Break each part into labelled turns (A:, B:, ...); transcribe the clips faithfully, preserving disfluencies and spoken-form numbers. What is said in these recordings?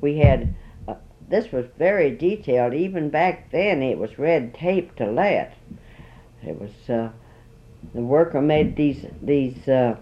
A: we had, uh, this was very detailed. Even back then it was red tape to let. It was, uh, the worker made these, these uh,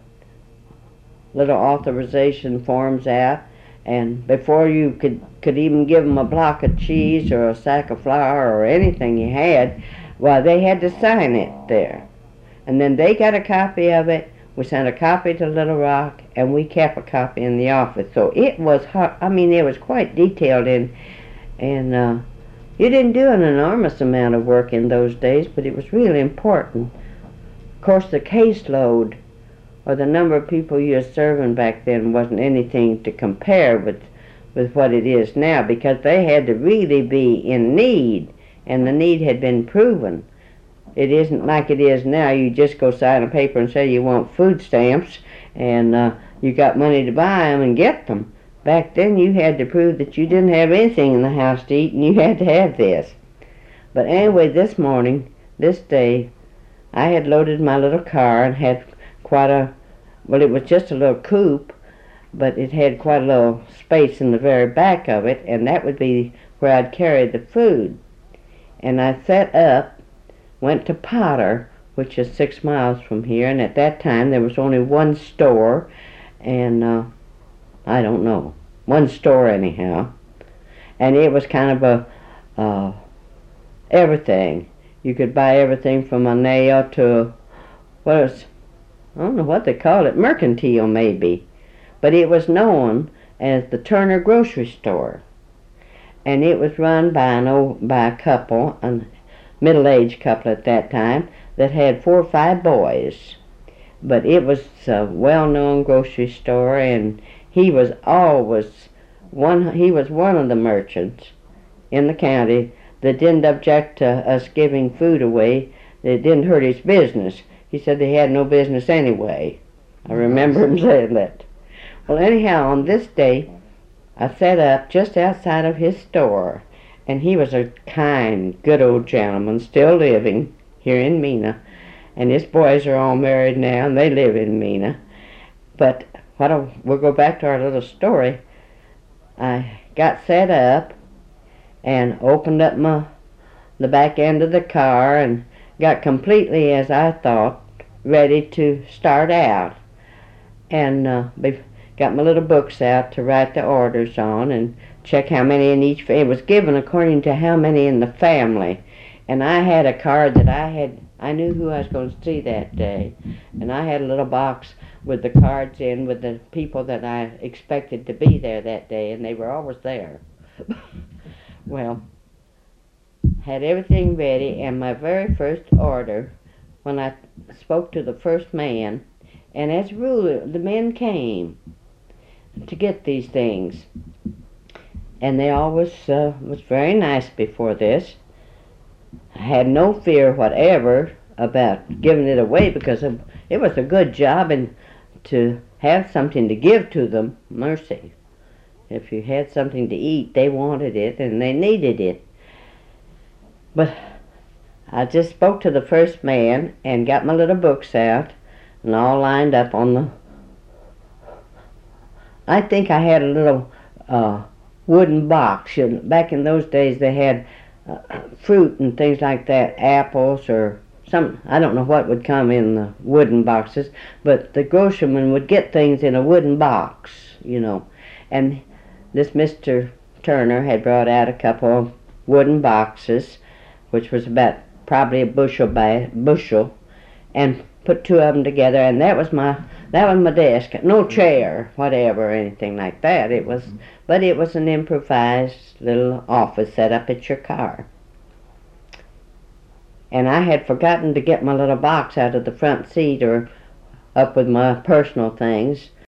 A: little authorization forms out, and before you could, could even give them a block of cheese or a sack of flour or anything you had, well, they had to sign it there. And then they got a copy of it. We sent a copy to Little Rock, and we kept a copy in the office. So it was hard. I mean, it was quite detailed, in, and uh, you didn't do an enormous amount of work in those days, but it was really important. Of course, the caseload, or the number of people you were serving back then, wasn't anything to compare with, with what it is now, because they had to really be in need, and the need had been proven. It isn't like it is now. You just go sign a paper and say you want food stamps, and uh, you got money to buy them and get them. Back then you had to prove that you didn't have anything in the house to eat, and you had to have this. But anyway, this morning, this day, I had loaded my little car and had quite a, well, it was just a little coupe, but it had quite a little space in the very back of it, and that would be where I'd carry the food. And I set up, went to Potter, which is six miles from here, and at that time there was only one store, and uh, I don't know, one store anyhow, and it was kind of a uh, everything. You could buy everything from a nail to, what was, I don't know what they called it, mercantile maybe, but it was known as the Turner Grocery Store, and it was run by an old, by a couple, a middle-aged couple at that time, that had four or five boys. But it was a well-known grocery store, and he was always one, he was one of the merchants in the county that didn't object to us giving food away. It didn't hurt his business. He said they had no business anyway. I remember him saying that. Well, anyhow, on this day, I set up just outside of his store, and he was a kind, good old gentleman, still living here in Mena, and his boys are all married now, and they live in Mena. But what I, we'll go back to our little story. I got set up and opened up my the back end of the car and got completely, as I thought, ready to start out, and uh, got my little books out to write the orders on and check how many in each. It was given according to how many in the family, and I had a card that I had. I knew who I was going to see that day, and I had a little box with the cards in with the people that I expected to be there that day, and they were always there. Well, had everything ready, and my very first order, when I spoke to the first man, and as a rule, the men came to get these things, and they always uh, was very nice before this. I had no fear whatever about giving it away, because it was a good job, and to have something to give to them, mercy. If you had something to eat, they wanted it and they needed it. But I just spoke to the first man and got my little books out and all lined up on the, I think I had a little uh, wooden box. You know, back in those days they had uh, fruit and things like that, apples or some, I don't know what would come in the wooden boxes, but the grocerman would get things in a wooden box, you know. And this Mister Turner had brought out a couple of wooden boxes, which was about probably a bushel by bushel, and put two of them together, and that was my that was my desk. No chair, whatever, or anything like that. It was, but it was an improvised little office set up at your car. And I had forgotten to get my little box out of the front seat or up with my personal things.